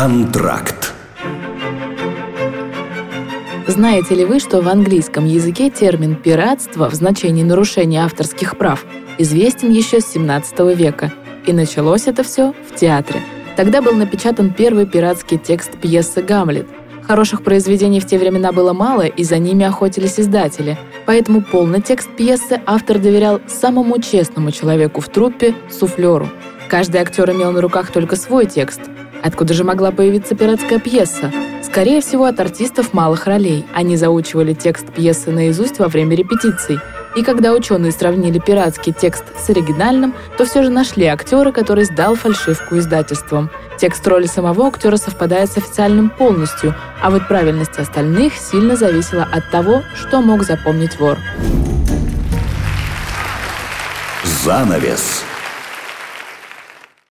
Антракт. Знаете ли вы, что в английском языке термин «пиратство» в значении нарушения авторских прав известен еще с 17 века? И началось это все в театре. Тогда был напечатан первый пиратский текст пьесы «Гамлет». Хороших произведений в те времена было мало, и за ними охотились издатели. Поэтому полный текст пьесы автор доверял самому честному человеку в труппе – суфлеру. Каждый актер имел на руках только свой текст. Откуда же могла появиться пиратская пьеса? Скорее всего, от артистов малых ролей. Они заучивали текст пьесы наизусть во время репетиций. И когда ученые сравнили пиратский текст с оригинальным, то все же нашли актера, который сдал фальшивку издательствам. Текст роли самого актера совпадает с официальным полностью, а вот правильность остальных сильно зависела от того, что мог запомнить вор. Занавес.